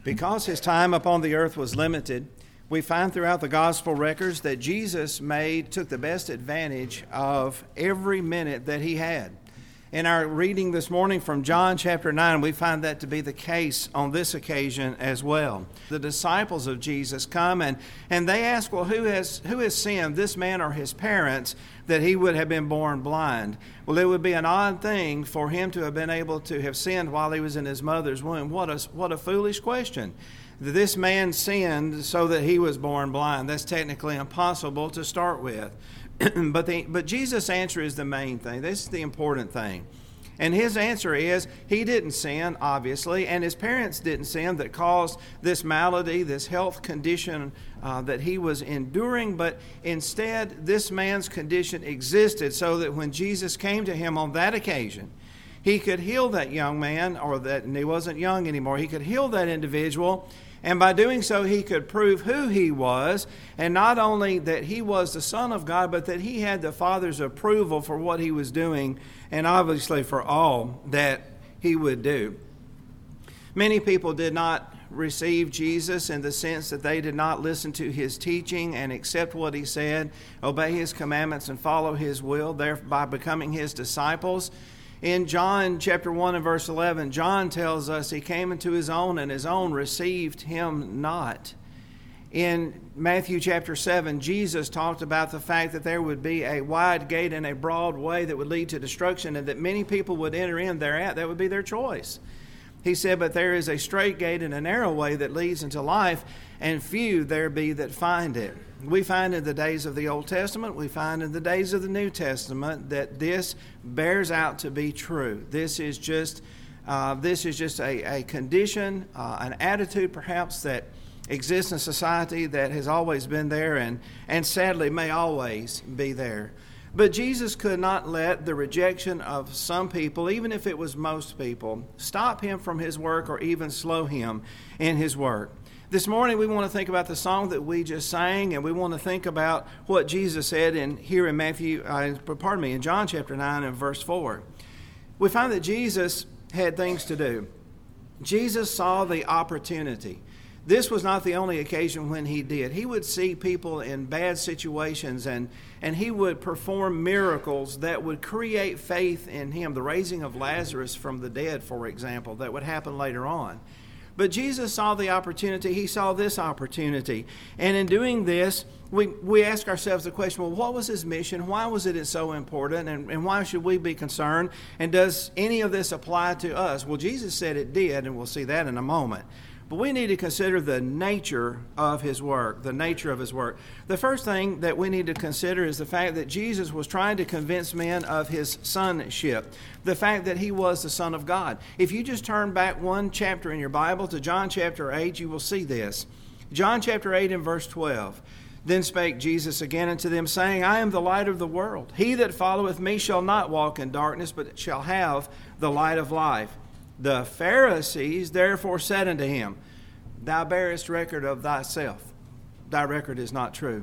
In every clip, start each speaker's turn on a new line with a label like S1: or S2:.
S1: Because his time upon the earth was limited, we find throughout the gospel records that Jesus took the best advantage of every minute that he had. In our reading this morning from John chapter 9, we find that to be the case on this occasion as well. The disciples of Jesus come and they ask, well, who has sinned, this man or his parents, that he would have been born blind? Well, it would be an odd thing for him to have been able to have sinned while he was in his mother's womb. What a foolish question. This man sinned so that he was born blind. That's technically impossible to start with. But Jesus' answer is the main thing. This is the important thing. And his answer is he didn't sin, obviously, and his parents didn't sin that caused this malady, this health condition that he was enduring. But instead, this man's condition existed so that when Jesus came to him on that occasion, he could heal that young man, and he wasn't young anymore. He could heal that individual. And by doing so, he could prove who he was, and not only that he was the Son of God, but that he had the Father's approval for what he was doing, and obviously for all that he would do. Many people did not receive Jesus in the sense that they did not listen to his teaching and accept what he said, obey his commandments, and follow his will, thereby becoming his disciples. In John chapter 1 and verse 11, John tells us he came into his own and his own received him not. In Matthew chapter 7, Jesus talked about the fact that there would be a wide gate and a broad way that would lead to destruction and that many people would enter in thereat. That would be their choice. He said, but there is a straight gate and a narrow way that leads into life, and few there be that find it. We find in the days of the Old Testament, we find in the days of the New Testament that this bears out to be true. This is just a condition, an attitude perhaps that exists in society that has always been there and sadly may always be there. But Jesus could not let the rejection of some people, even if it was most people, stop him from his work or even slow him in his work. This morning we want to think about the song that we just sang, and we want to think about what Jesus said in John chapter 9 and verse 4. We find that Jesus had things to do. Jesus saw the opportunity. This was not the only occasion when he did. He would see people in bad situations and he would perform miracles that would create faith in him. The raising of Lazarus from the dead, for example, that would happen later on. But Jesus saw the opportunity. He saw this opportunity. And in doing this, we ask ourselves the question, well, what was his mission? Why was it so important? And why should we be concerned? And does any of this apply to us? Well, Jesus said it did, and we'll see that in a moment. But we need to consider the nature of his work, the nature of his work. The first thing that we need to consider is the fact that Jesus was trying to convince men of his sonship, the fact that he was the Son of God. If you just turn back one chapter in your Bible to John chapter 8, you will see this. John chapter 8 and verse 12. Then spake Jesus again unto them, saying, I am the light of the world. He that followeth me shall not walk in darkness, but shall have the light of life. The Pharisees therefore said unto him, Thou bearest record of thyself. Thy record is not true.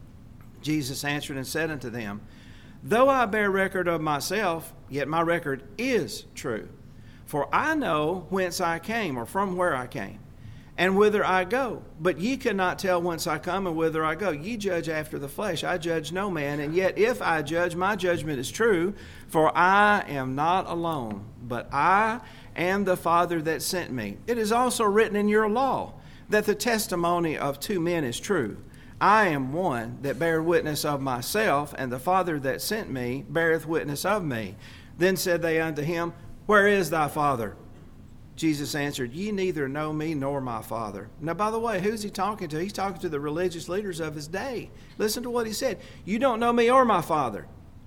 S1: Jesus answered and said unto them, Though I bear record of myself, yet my record is true. For I know whence I came, or from where I came, and whither I go. But ye cannot tell whence I come and whither I go. Ye judge after the flesh. I judge no man. And yet if I judge, my judgment is true. For I am not alone, but I and the Father that sent me. It is also written in your law that the testimony of two men is true. I am one that bear witness of myself, and the Father that sent me beareth witness of me. Then said they unto him, Where is thy Father? Jesus answered, Ye neither know me nor my Father. Now, by the way, who's he talking to? He's talking to the religious leaders of his day. Listen to what he said. You don't know me or my Father.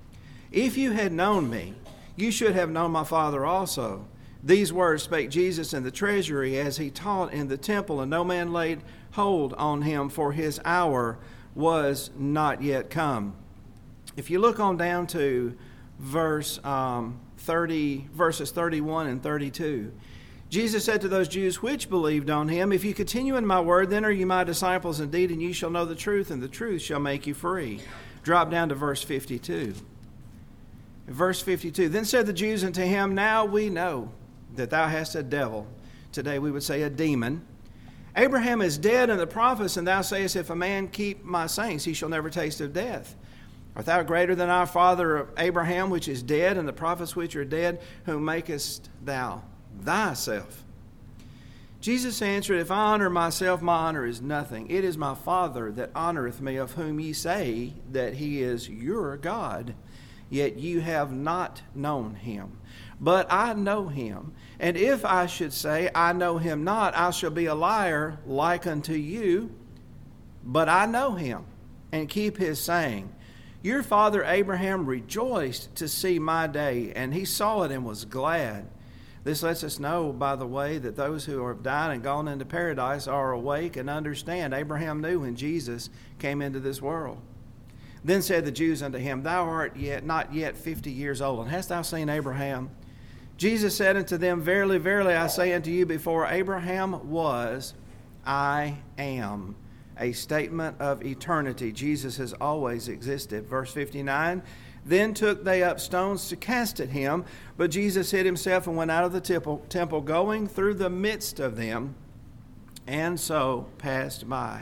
S1: If you had known me, you should have known my Father also. These words spake Jesus in the treasury as he taught in the temple, and no man laid hold on him, for his hour was not yet come. If you look on down to verses 31 and 32, Jesus said to those Jews which believed on him, If you continue in my word, then are you my disciples indeed, and ye shall know the truth, and the truth shall make you free. Drop down to verse 52. Verse 52, Then said the Jews unto him, Now we know that thou hast a devil. Today we would say a demon. Abraham is dead in the prophets, and thou sayest, if a man keep my sayings, he shall never taste of death. Art thou greater than our father Abraham, which is dead, and the prophets which are dead, whom makest thou thyself? Jesus answered, if I honor myself, my honor is nothing. It is my Father that honoreth me, of whom ye say that he is your God. Yet you have not known him. But I know him. And if I should say, I know him not, I shall be a liar like unto you. But I know him, and keep his saying. Your father Abraham rejoiced to see my day, and he saw it and was glad. This lets us know, by the way, that those who have died and gone into paradise are awake and understand. Abraham knew when Jesus came into this world. Then said the Jews unto him, thou art not yet 50 years old, and hast thou seen Abraham? Jesus said unto them, verily, verily, I say unto you, before Abraham was, I am. A statement of eternity. Jesus has always existed. Verse 59, then took they up stones to cast at him, but Jesus hid himself and went out of the temple, going through the midst of them, and so passed by.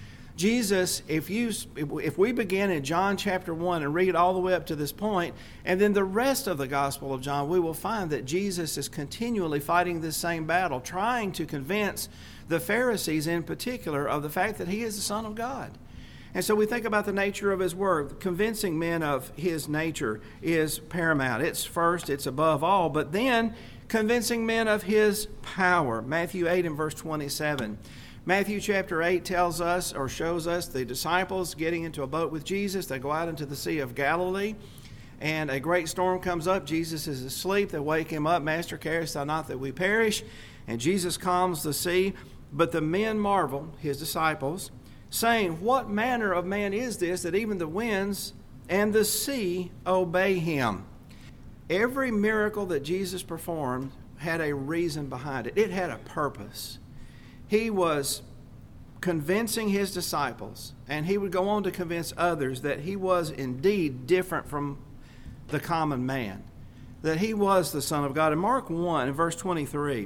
S1: Jesus, if we begin in John chapter 1 and read all the way up to this point, and then the rest of the Gospel of John, we will find that Jesus is continually fighting this same battle, trying to convince the Pharisees in particular of the fact that he is the Son of God. And so we think about the nature of his work. Convincing men of his nature is paramount. It's first, it's above all, but then convincing men of his power. Matthew 8 and verse 27. Matthew chapter 8 tells us, or shows us, the disciples getting into a boat with Jesus. They go out into the Sea of Galilee, and a great storm comes up. Jesus is asleep. They wake him up. Master, carest thou not that we perish? And Jesus calms the sea. But the men marvel, his disciples, saying, what manner of man is this, that even the winds and the sea obey him? Every miracle that Jesus performed had a reason behind it. It had a purpose. He was convincing his disciples, and he would go on to convince others that he was indeed different from the common man, that he was the Son of God. In Mark 1, in verse 23,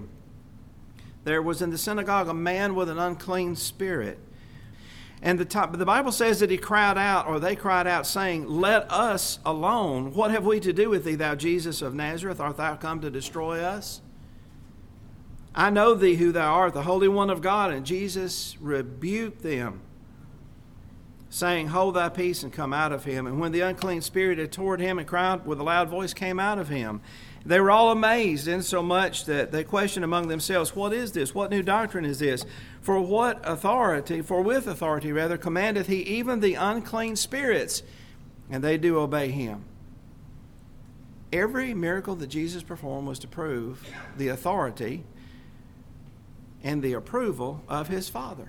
S1: there was in the synagogue a man with an unclean spirit. And the Bible says that they cried out, saying, let us alone. What have we to do with thee, thou Jesus of Nazareth? Art thou come to destroy us? I know thee who thou art, the Holy One of God. And Jesus rebuked them, saying, hold thy peace and come out of him. And when the unclean spirit had toward him and cried with a loud voice, came out of him. They were all amazed, insomuch that they questioned among themselves, what is this? What new doctrine is this? For with authority, commandeth he even the unclean spirits, and they do obey him. Every miracle that Jesus performed was to prove the authority and the approval of his Father.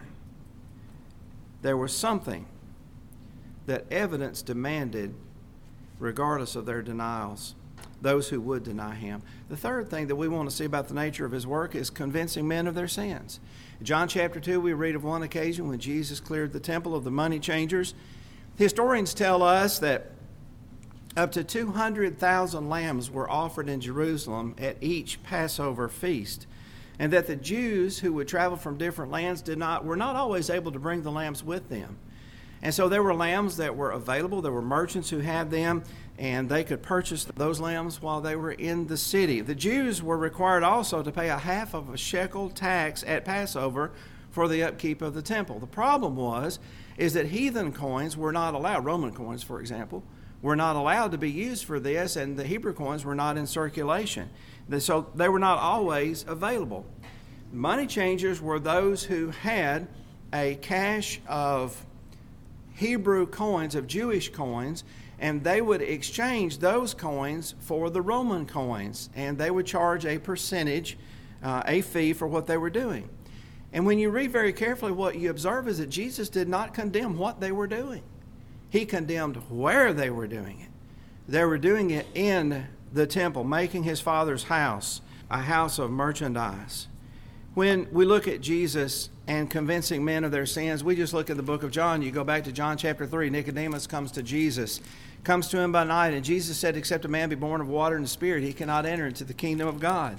S1: There was something that evidence demanded, regardless of their denials, those who would deny him. The third thing that we want to see about the nature of his work is convincing men of their sins. In John chapter 2, we read of one occasion when Jesus cleared the temple of the money changers. Historians tell us that up to 200,000 lambs were offered in Jerusalem at each Passover feast, and that the Jews who would travel from different lands were not always able to bring the lambs with them. And so there were lambs that were available. There were merchants who had them, and they could purchase those lambs while they were in the city. The Jews were required also to pay a half of a shekel tax at Passover for the upkeep of the temple. The problem is that heathen coins were not allowed. Roman coins, for example, were not allowed to be used for this, and the Hebrew coins were not in circulation. So they were not always available. Money changers were those who had a cache of Hebrew coins, of Jewish coins, and they would exchange those coins for the Roman coins, and they would charge a percentage, a fee for what they were doing. And when you read very carefully, what you observe is that Jesus did not condemn what they were doing. He condemned where they were doing it. They were doing it in the temple, making his Father's house a house of merchandise. When we look at Jesus and convincing men of their sins, we just look at the book of John. You go back to John chapter 3. Nicodemus comes to Jesus, comes to him by night, and Jesus said, except a man be born of water and the Spirit, he cannot enter into the kingdom of God.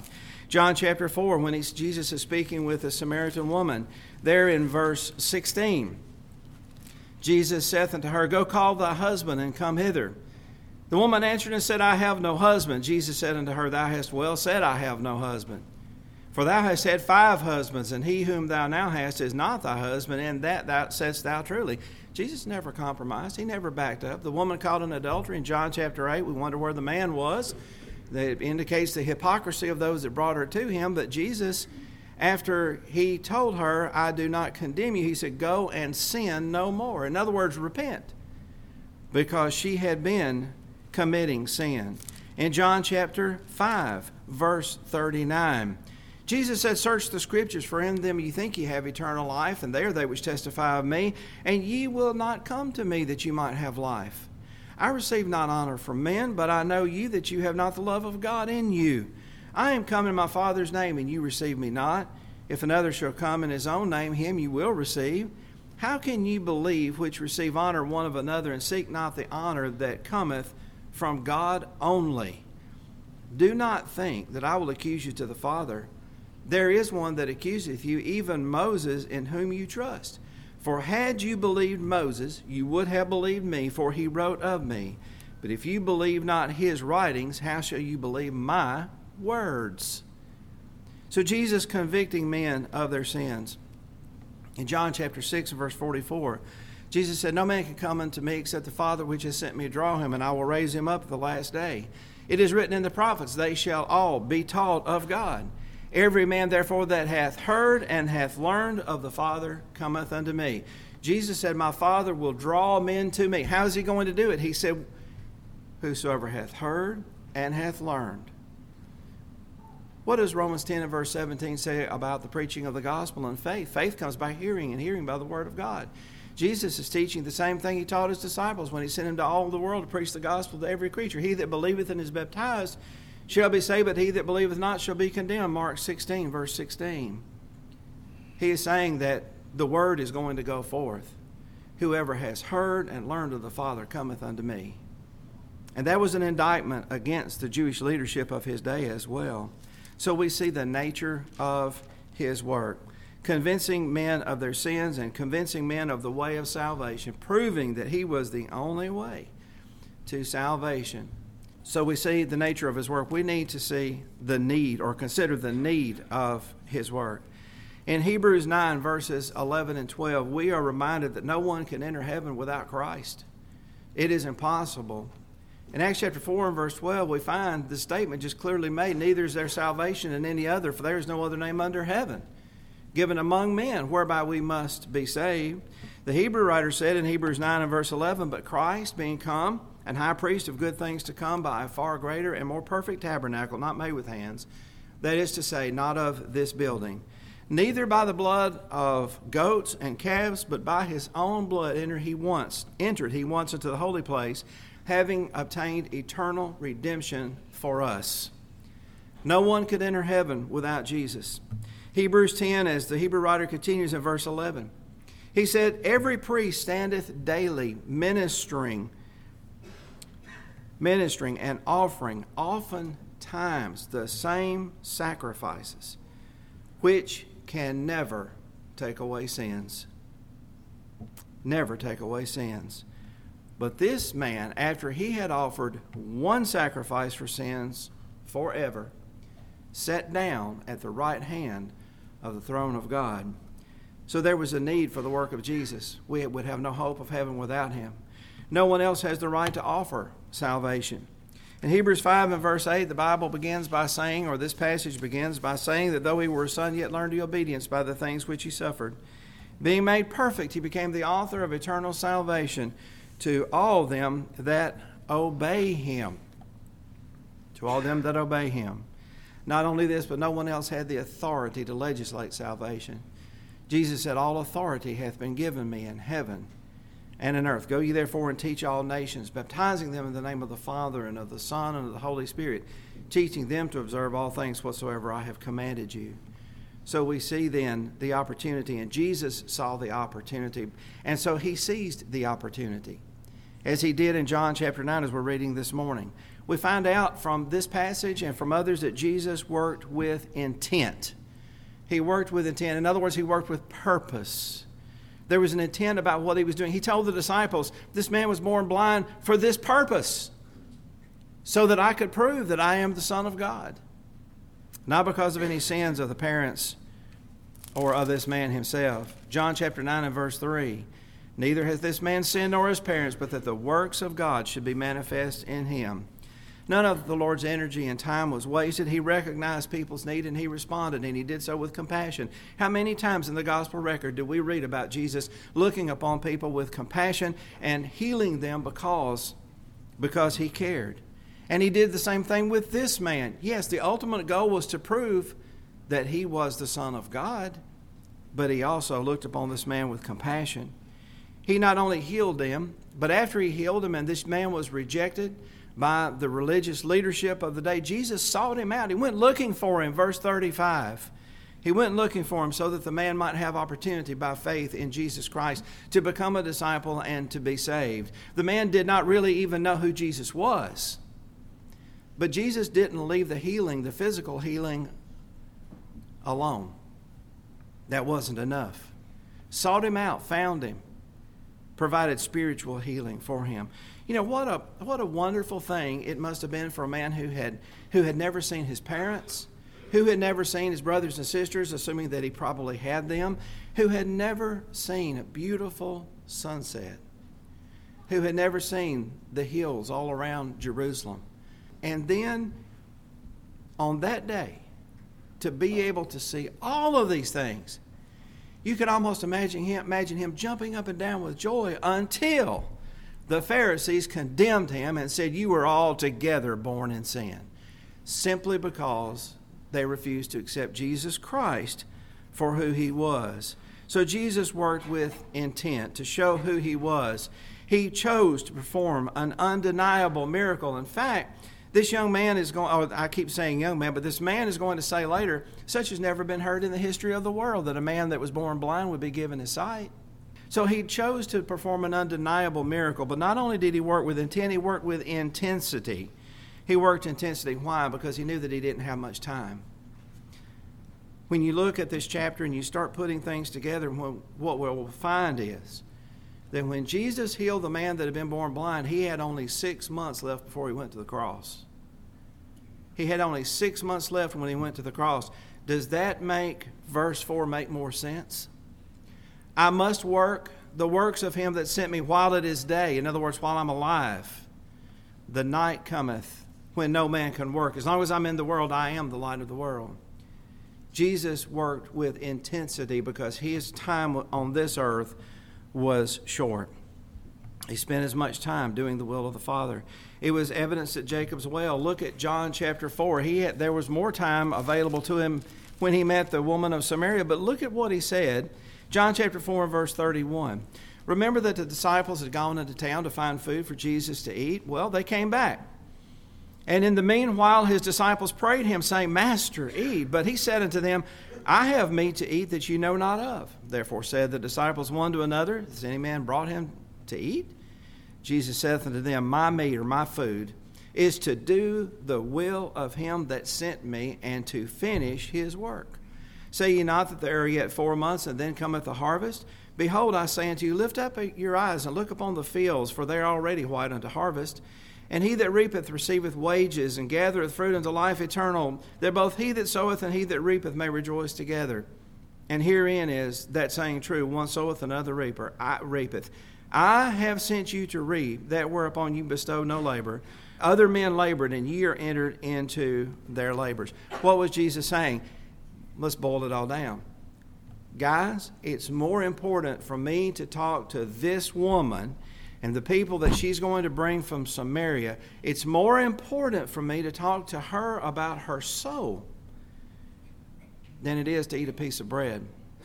S1: John chapter 4, when Jesus is speaking with a Samaritan woman, there in verse 16, Jesus saith unto her, Go call thy husband and come hither. The woman answered and said, I have no husband. Jesus said unto her, Thou hast well said, I have no husband. For thou hast had 5 husbands, and he whom thou now hast is not thy husband, and that thou saidst thou truly. Jesus never compromised. He never backed up. The woman caught in adultery in John chapter 8. We wonder where the man was. That indicates the hypocrisy of those that brought her to him. But Jesus, after he told her, I do not condemn you, he said, Go and sin no more. In other words, repent. Because she had been committing sin. In John chapter 5, verse 39, Jesus said, Search the Scriptures, for in them ye think ye have eternal life, and they are they which testify of me, and ye will not come to me that you might have life. I receive not honor from men, but I know you that you have not the love of God in you. I am come in my Father's name, and you receive me not. If another shall come in his own name, him you will receive. How can ye believe which receive honor one of another, and seek not the honor that cometh from God only? Do not think that I will accuse you to the Father. There is one that accuseth you, even Moses, in whom you trust. For had you believed Moses, you would have believed me, for he wrote of me. But if you believe not his writings, how shall you believe my words? So Jesus convicting men of their sins. In John chapter 6, verse 44, Jesus said, No man can come unto me except the Father which has sent me draw him, and I will raise him up at the last day. It is written in the prophets, They shall all be taught of God. Every man, therefore, that hath heard and hath learned of the Father cometh unto me. Jesus said, My Father will draw men to me. How is he going to do it? He said, Whosoever hath heard and hath learned. What does Romans 10 and verse 17 say about the preaching of the gospel and faith? Faith comes by hearing, and hearing by the word of God. Jesus is teaching the same thing he taught his disciples when he sent him to all the world to preach the gospel to every creature. He that believeth and is baptized shall be saved, but he that believeth not shall be condemned. Mark 16, verse 16. He is saying that the word is going to go forth. Whoever has heard and learned of the Father cometh unto me. And that was an indictment against the Jewish leadership of his day as well. So we see the nature of his work, convincing men of their sins and convincing men of the way of salvation, proving that he was the only way to salvation. So we see the nature of his work. We need to see the need, or consider the need of his work. In Hebrews 9, verses 11 and 12, we are reminded that no one can enter heaven without Christ. It is impossible. In Acts chapter 4 and verse 12, we find the statement just clearly made, Neither is there salvation in any other, for there is no other name under heaven given among men, whereby we must be saved. The Hebrew writer said in Hebrews 9 and verse 11, But Christ being come, and high priest of good things to come, by a far greater and more perfect tabernacle, not made with hands, that is to say, not of this building, neither by the blood of goats and calves, but by his own blood entered he once into the holy place, having obtained eternal redemption for us. No one could enter heaven without Jesus. Hebrews 10, as the Hebrew writer continues in verse 11, he said, Every priest standeth daily ministering and offering oftentimes the same sacrifices, which can never take away sins. Never take away sins. But this man, after he had offered one sacrifice for sins forever, sat down at the right hand of the throne of God. So there was a need for the work of Jesus. We would have no hope of heaven without him. No one else has the right to offer salvation. In Hebrews 5 and verse 8, the Bible begins by saying, or this passage begins by saying, that though he were a son, yet learned he obedience by the things which he suffered. Being made perfect, he became the author of eternal salvation to all them that obey him. To all them that obey him. Not only this, but no one else had the authority to legislate salvation. Jesus said, All authority hath been given me in heaven and in earth. Go ye therefore and teach all nations, baptizing them in the name of the Father and of the Son and of the Holy Spirit, teaching them to observe all things whatsoever I have commanded you. So we see then the opportunity, and Jesus saw the opportunity, and so he seized the opportunity, as he did in John chapter 9 as we're reading this morning, We find out from this passage and from others that Jesus worked with intent. He worked with intent. In other words, he worked with purpose. There was an intent about what he was doing. He told the disciples, this man was born blind for this purpose, so that I could prove that I am the Son of God. Not because of any sins of the parents or of this man himself. John chapter 9 and verse 3. Neither hath this man sinned nor his parents, but that the works of God should be manifest in him. None of the Lord's energy and time was wasted. He recognized people's need and he responded, and he did so with compassion. How many times in the gospel record do we read about Jesus looking upon people with compassion and healing them because he cared? And he did the same thing with this man. Yes, the ultimate goal was to prove that he was the Son of God, but he also looked upon this man with compassion. He not only healed him, but after he healed him and this man was rejected by the religious leadership of the day, Jesus sought him out. He went looking for him, verse 35. He went looking for him so that the man might have opportunity by faith in Jesus Christ to become a disciple and to be saved. The man did not really even know who Jesus was. But Jesus didn't leave the healing, the physical healing, alone. That wasn't enough. Sought him out, found him, provided spiritual healing for him. You know, what a wonderful thing it must have been for a man who had never seen his parents, who had never seen his brothers and sisters, assuming that he probably had them, who had never seen a beautiful sunset, who had never seen the hills all around Jerusalem. And then on that day, to be able to see all of these things, you could almost imagine him jumping up and down with joy until the Pharisees condemned him and said, you were altogether born in sin, simply because they refused to accept Jesus Christ for who he was. So Jesus worked with intent to show who he was. He chose to perform an undeniable miracle. In fact, this young man is going, I keep saying young man, but this man is going to say later, such has never been heard in the history of the world, that a man that was born blind would be given his sight. So he chose to perform an undeniable miracle. But not only did he work with intent, he worked with intensity. He worked intensity. Why? Because he knew that he didn't have much time. When you look at this chapter and you start putting things together, what we'll find is that when Jesus healed the man that had been born blind, he had only 6 months left before he went to the cross. He had only 6 months left when he went to the cross. Does that make verse 4 make more sense? I must work the works of him that sent me while it is day. In other words, while I'm alive. The night cometh when no man can work. As long as I'm in the world, I am the light of the world. Jesus worked with intensity because his time on this earth was short. He spent as much time doing the will of the Father. It was evidenced at Jacob's well. Look at John chapter 4. There was more time available to him when he met the woman of Samaria, but look at what he said. John chapter 4 and verse 31. Remember that the disciples had gone into town to find food for Jesus to eat? Well, they came back. And in the meanwhile, his disciples prayed him, saying, Master, eat. But he said unto them, I have meat to eat that you know not of. Therefore said the disciples one to another, Has any man brought him to eat? Jesus saith unto them, My meat or my food is to do the will of him that sent me, and to finish his work. Say ye not that there are yet 4 months, and then cometh the harvest? Behold, I say unto you, lift up your eyes, and look upon the fields, for they are already white unto harvest. And he that reapeth receiveth wages, and gathereth fruit unto life eternal, that both he that soweth and he that reapeth may rejoice together. And herein is that saying true, one soweth, another reapeth. I have sent you to reap that whereupon you bestow no labor. Other men labored, and ye are entered into their labors. What was Jesus saying? Let's boil it all down. Guys, it's more important for me to talk to this woman and the people that she's going to bring from Samaria. It's more important for me to talk to her about her soul than it is to eat a piece of bread.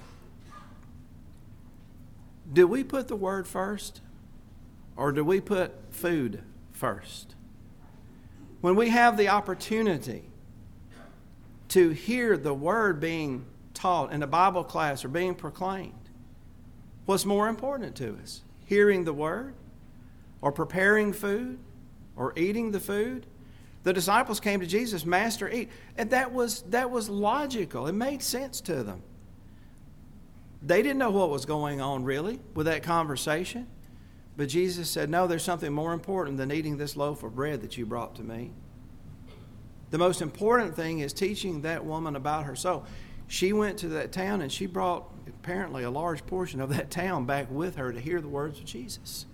S1: Do we put the word first, or do we put food first? When we have the opportunity to hear the word being taught in a Bible class or being proclaimed, what's more important to us? Hearing the word, or preparing food, or eating the food, The disciples came to Jesus, Master, eat. And that was logical. It made sense to them. They didn't know what was going on really with that conversation. But Jesus said, no, there's something more important than eating this loaf of bread that you brought to me. The most important thing is teaching that woman about her soul. She went to that town and she brought apparently a large portion of that town back with her to hear the words of Jesus.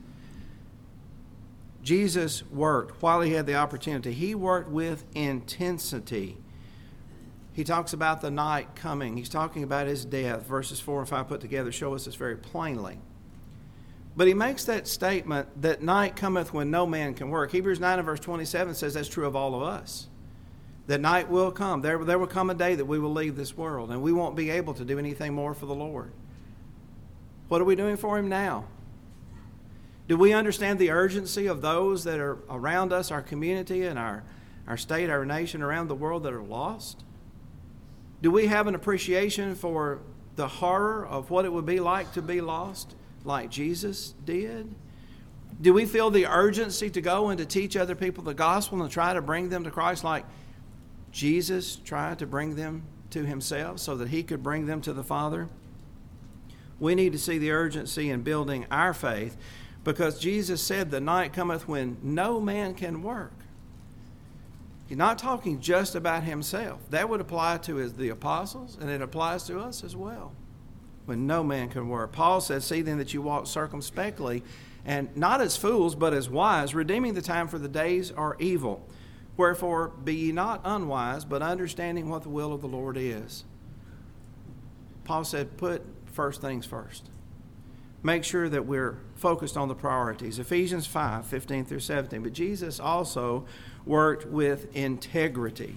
S1: Jesus worked while he had the opportunity. He worked with intensity. He talks about the night coming. He's talking about his death. Verses 4 and 5 put together show us this very plainly. But he makes that statement that night cometh when no man can work. Hebrews 9 and verse 27 says that's true of all of us. That night will come. There will come a day that we will leave this world and we won't be able to do anything more for the Lord. What are we doing for him now? Do we understand the urgency of those that are around us, our community and our state, our nation, around the world that are lost? Do we have an appreciation for the horror of what it would be like to be lost, like Jesus did? Do we feel the urgency to go and to teach other people the gospel and try to bring them to Christ like Jesus tried to bring them to himself so that he could bring them to the Father? We need to see the urgency in building our faith because Jesus said the night cometh when no man can work. He's not talking just about himself. That would apply to the apostles, and it applies to us as well. When no man can work. Paul says, see then that you walk circumspectly, and not as fools, but as wise, redeeming the time, for the days are evil. Wherefore be ye not unwise, but understanding what the will of the Lord is. Paul said, put first things first. Make sure that we're focused on the priorities. Ephesians 5, 15 through 17. But Jesus also worked with integrity.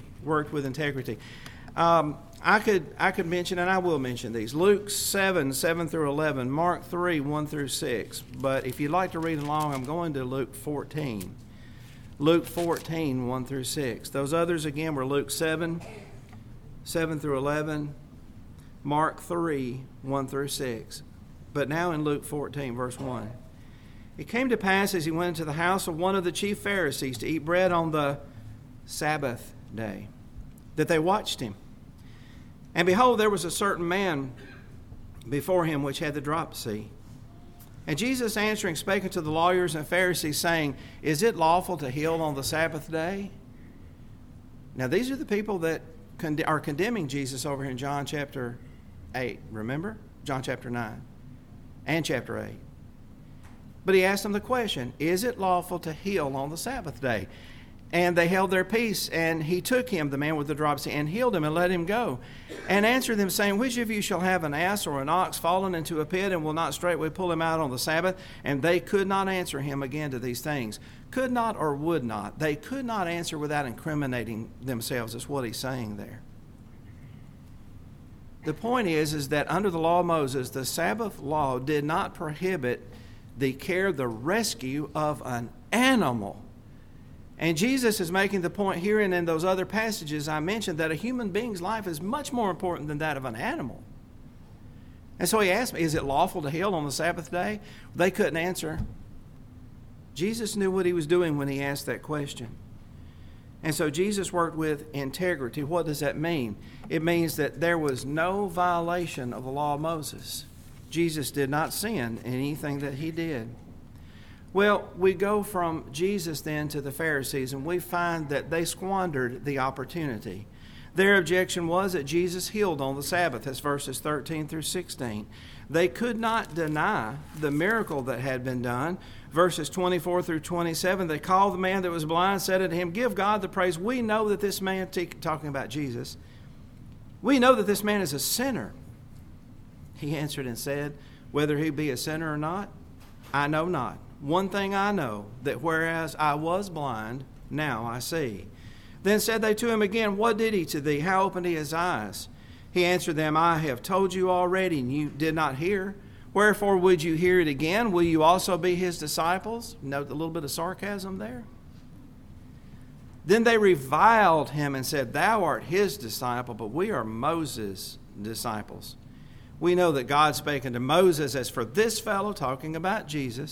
S1: I could mention, and I will mention these. Luke 7, 7 through 11. Mark 3, 1 through 6. But if you'd like to read along, I'm going to Luke 14. Luke 14, 1 through 6. Those others, again, were Luke 7, 7 through 11. Mark 3, 1 through 6. But now in Luke 14, verse 1. It came to pass as he went into the house of one of the chief Pharisees to eat bread on the Sabbath day, that they watched him. And behold, there was a certain man before him which had the dropsy. And Jesus answering spake unto the lawyers and Pharisees, saying, is it lawful to heal on the Sabbath day? Now these are the people that are condemning Jesus over here in John chapter 8. Remember? John chapter 9 and chapter 8. But he asked them the question, is it lawful to heal on the Sabbath day? And they held their peace, and he took him, the man with the dropsy, and healed him and let him go. And answered them, saying, which of you shall have an ass or an ox fallen into a pit, and will not straightway pull him out on the Sabbath? And they could not answer him again to these things. Could not or would not. They could not answer without incriminating themselves, is what he's saying there. The point is that under the law of Moses, the Sabbath law did not prohibit the care, the rescue of an animal. And Jesus is making the point here and in those other passages I mentioned that a human being's life is much more important than that of an animal. And so he asked me, is it lawful to heal on the Sabbath day? They couldn't answer. Jesus knew what he was doing when he asked that question. And so Jesus worked with integrity. What does that mean? It means that there was no violation of the law of Moses. Jesus did not sin in anything that he did. Well, we go from Jesus then to the Pharisees, and we find that they squandered the opportunity. Their objection was that Jesus healed on the Sabbath. That's verses 13 through 16. They could not deny the miracle that had been done. Verses 24 through 27, they called the man that was blind, said unto him, give God the praise. We know that this man, talking about Jesus, we know that this man is a sinner. He answered and said, whether he be a sinner or not, I know not. One thing I know, that whereas I was blind, now I see. Then said they to him again, what did he to thee? How opened he his eyes? He answered them, I have told you already, and you did not hear. Wherefore would you hear it again? Will you also be his disciples? Note a little bit of sarcasm there. Then they reviled him and said, thou art his disciple, but we are Moses' disciples. We know that God spake unto Moses, as for this fellow, talking about Jesus,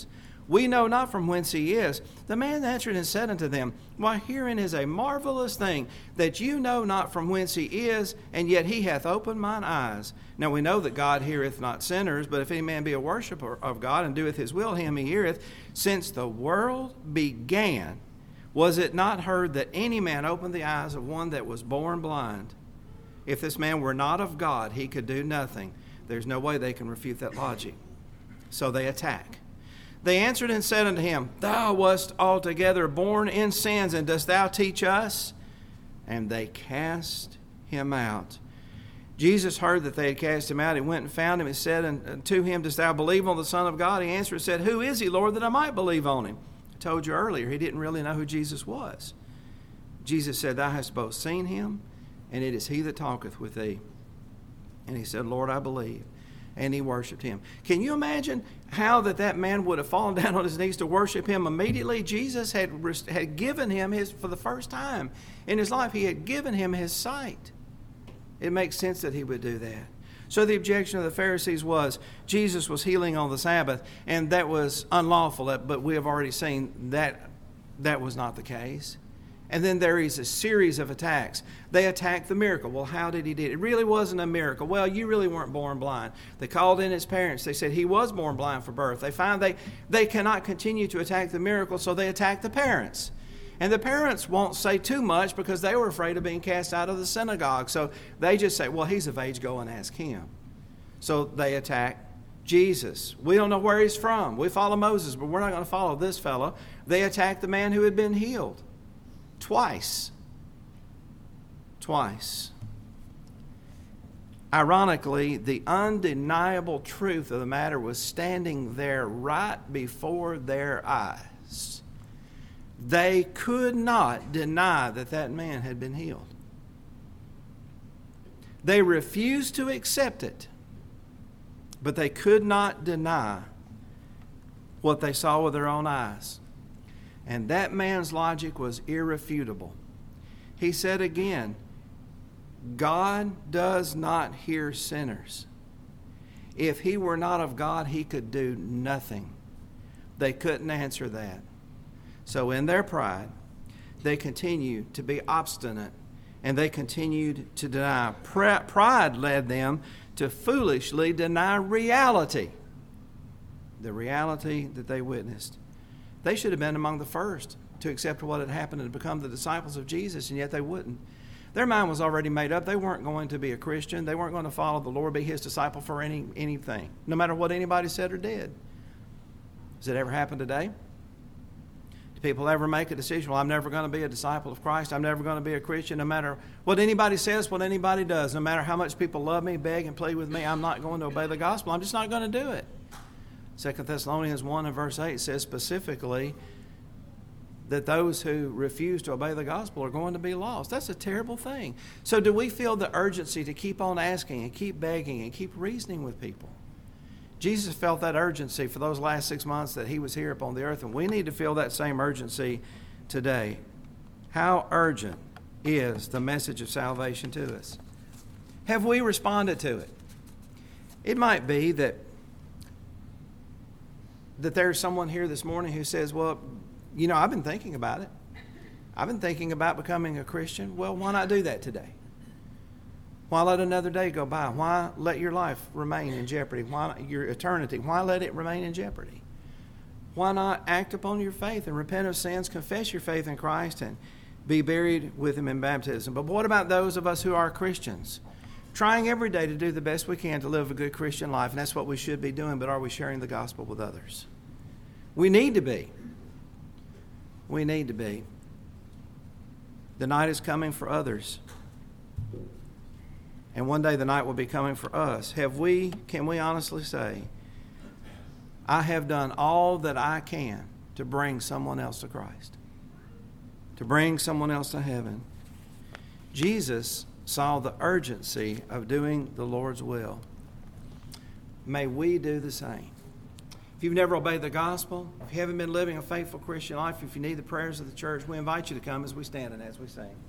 S1: We know not from whence he is. The man answered and said unto them, Why, herein is a marvelous thing, that you know not from whence he is, and yet he hath opened mine eyes. Now we know that God heareth not sinners, but if any man be a worshipper of God, and doeth his will, him he heareth. Since the world began, was it not heard that any man opened the eyes of one that was born blind? If this man were not of God, he could do nothing. There's no way they can refute that logic. So they attack. They answered and said unto him, Thou wast altogether born in sins, and dost thou teach us? And they cast him out. Jesus heard that they had cast him out. He went and found him and said unto him, Dost thou believe on the Son of God? He answered and said, Who is he, Lord, that I might believe on him? I told you earlier, he didn't really know who Jesus was. Jesus said, Thou hast both seen him, and it is he that talketh with thee. And he said, Lord, I believe. And he worshiped him. Can you imagine how that man would have fallen down on his knees to worship him immediately? Jesus had given him for the first time in his life, he had given him his sight. It makes sense that he would do that. So the objection of the Pharisees was Jesus was healing on the Sabbath, and that was unlawful. But we have already seen that was not the case. And then there is a series of attacks. They attack the miracle. Well, how did he do it? It really wasn't a miracle. Well, you really weren't born blind. They called in his parents. They said he was born blind for birth. They find they cannot continue to attack the miracle, so they attack the parents. And the parents won't say too much because they were afraid of being cast out of the synagogue. So they just say, well, he's of age, go and ask him. So they attack Jesus. We don't know where he's from. We follow Moses, but we're not going to follow this fellow. They attack the man who had been healed. Twice. Ironically, the undeniable truth of the matter was standing there right before their eyes. They could not deny that man had been healed. They refused to accept it, but they could not deny what they saw with their own eyes. And that man's logic was irrefutable. He said again, God does not hear sinners. If he were not of God, he could do nothing. They couldn't answer that. So in their pride, they continued to be obstinate, and they continued to deny. Pride led them to foolishly deny reality, the reality that they witnessed. They should have been among the first to accept what had happened and become the disciples of Jesus, and yet they wouldn't. Their mind was already made up. They weren't going to be a Christian. They weren't going to follow the Lord, be his disciple for anything, no matter what anybody said or did. Does it ever happen today? Do people ever make a decision, well, I'm never going to be a disciple of Christ. I'm never going to be a Christian, no matter what anybody says, what anybody does, no matter how much people love me, beg and plead with me, I'm not going to obey the gospel. I'm just not going to do it. 2 Thessalonians 1 and verse 8 says specifically that those who refuse to obey the gospel are going to be lost. That's a terrible thing. So do we feel the urgency to keep on asking and keep begging and keep reasoning with people? Jesus felt that urgency for those last 6 months that he was here upon the earth, and we need to feel that same urgency today. How urgent is the message of salvation to us? Have we responded to it? It might be that there's someone here this morning who says, well, I've been thinking about it. I've been thinking about becoming a Christian. Well, why not do that today? Why let another day go by? Why let your life remain in jeopardy? Why your eternity? Why let it remain in jeopardy? Why not act upon your faith and repent of sins, confess your faith in Christ, and be buried with him in baptism? But what about those of us who are Christians? Trying every day to do the best we can to live a good Christian life, and that's what we should be doing, but are we sharing the gospel with others? We need to be. We need to be. The night is coming for others. And one day the night will be coming for us. Can we honestly say, I have done all that I can to bring someone else to Christ, to bring someone else to heaven? Jesus saw the urgency of doing the Lord's will. May we do the same. If you've never obeyed the gospel, if you haven't been living a faithful Christian life, if you need the prayers of the church, we invite you to come as we stand and as we sing.